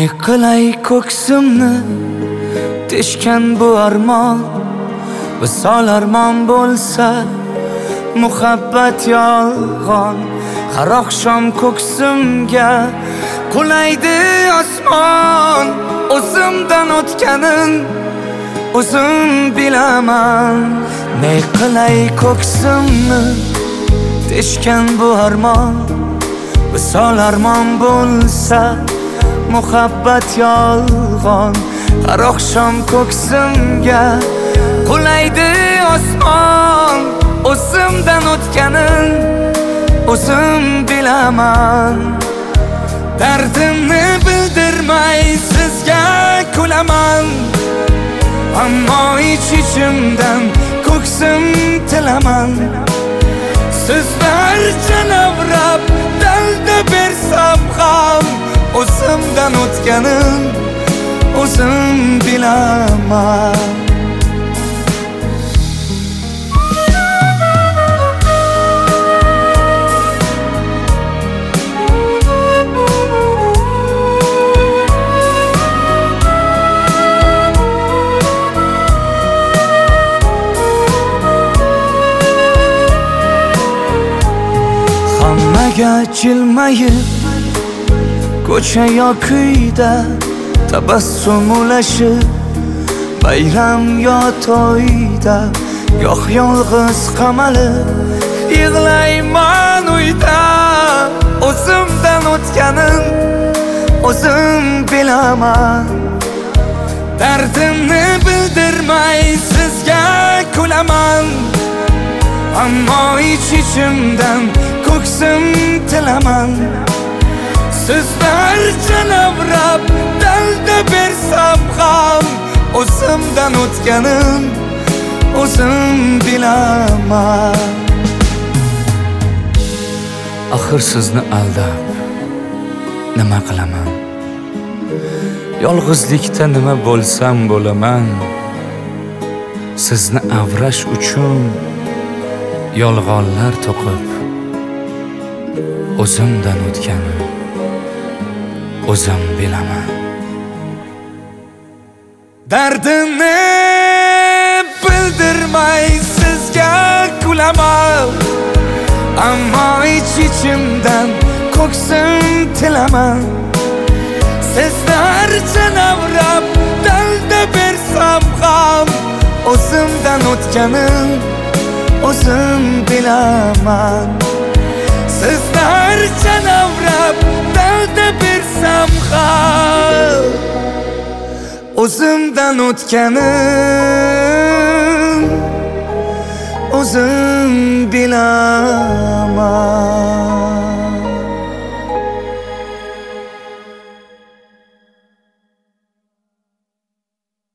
Ne qilay ko'ksimni teshgan bu armon, visol armon bo'lsa muhabbat yolg'on. Har oqshom ko'ksimga qulaydi osmon, o'zimdan o'tganin o'zim bilaman. Ne qilay ko'ksimni teshgan bu armon, visol armon bo'lsa muhabbat yolg'on. Har oqshom ko'ksimga qulaydi osmon, o'zimdan o'tganin o'zim bilaman. Dardimni bildirmay sizga kulaman, ammo ich-ichimdan ko'ksim tilaman. Sizlarcha navrab dalda bersam ham o'zimdan o'tganin o'zim bilaman. Hammaga jilmayib ko'cha yo'qida tabassum ulashib, bayram yo to'yda goh yolg'iz qamalib yig'layman uyda. O'zimdan o'tganin o'zim bilaman. Dardimni bildirmay sizga kulaman, ammo ich-ichimdan ko'ksim tilaman. Sizlarcha navrab dalda bersam ham o'zimdan o'tganin o'zim bilaman. Axir sizni aldab nima qilaman? Yolg'izlikda nima bo'lsam bo'laman. Sizni avrash uchun yolg'onlar to'qib o'zimdan o'tganin o'zim bilaman. Dardimni bildirmay sizga kulaman, ammo ich-ichimdan ko'ksim tilaman. Sizlarcha navrab dalda bersam ham o'zimdan o'tganin o'zim bilaman. Sizlarcha navrab dalda bersam ham o'zimdan o'tganin o'zim bilaman.